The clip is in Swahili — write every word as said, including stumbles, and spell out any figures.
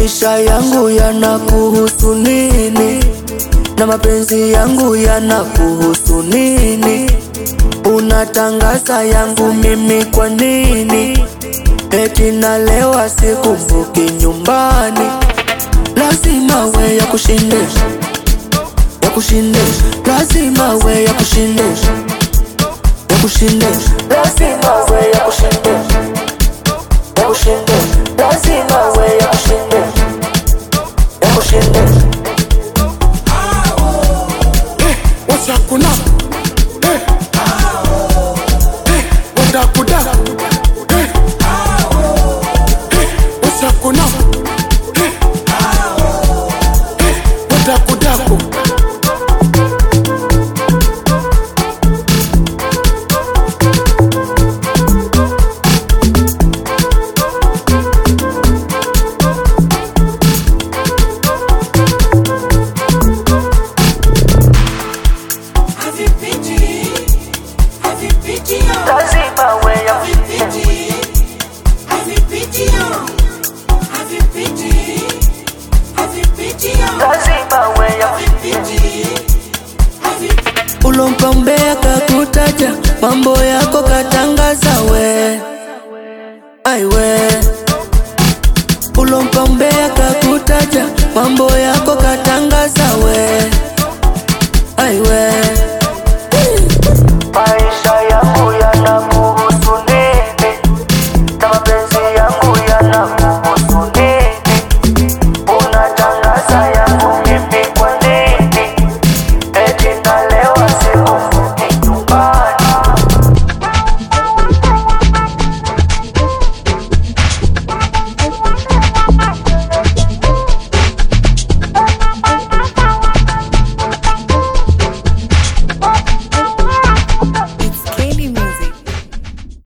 maisha yangu yanakuhusu nini? Na mapenzi yangu yanakuhusu nini? Unatangaza yangu mimi kwa nini? Eti nalewa sikumbuki nyumbani. Lazima we ya kushindisha, ya kushindisha. Lazima we ya kushindisha, ya kushindisha. Lazima we ya kushindisha, ya kushindisha. Lazima we ya kushindisha, ya kushindisha. Eh, wasakuna. Eh, eh, wadakuda. Eh, eh, wasakuna. Eh, eh, wadakudaku. Lazima we ya lazima we ya ulompa mbea kakutaja, mambo yako katangaza we. Ai we ulompa mbea kakutaja, mambo yako katangaza we. Ai we